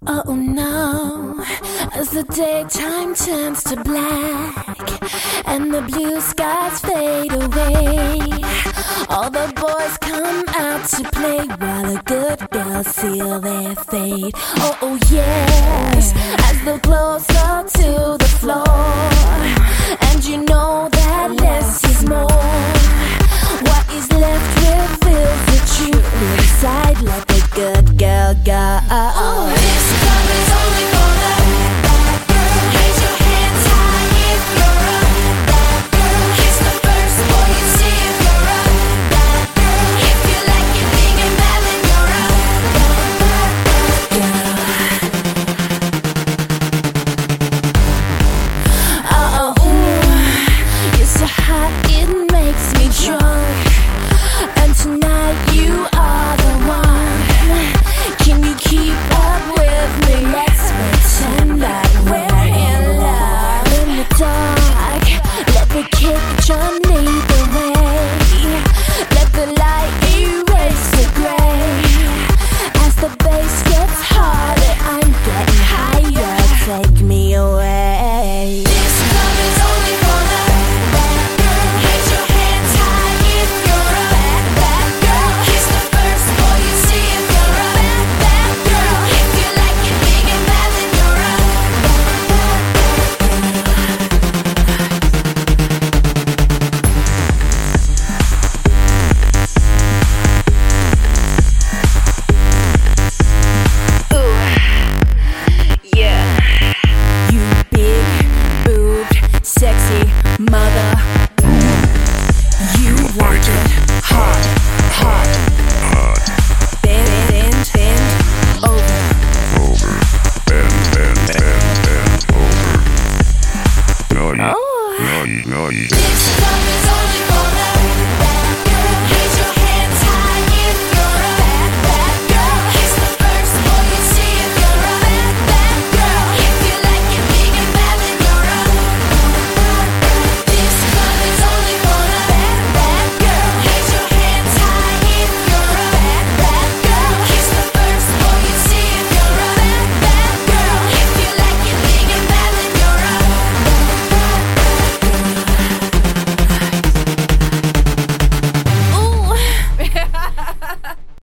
Oh no, as the daytime turns to black and the blue skies fade away, all the boys come out to play while the good girls seal their fate. Oh yes, as the clothes fall to the floor, and you know that less is more. What is left reveals the truth inside, let the good girl go.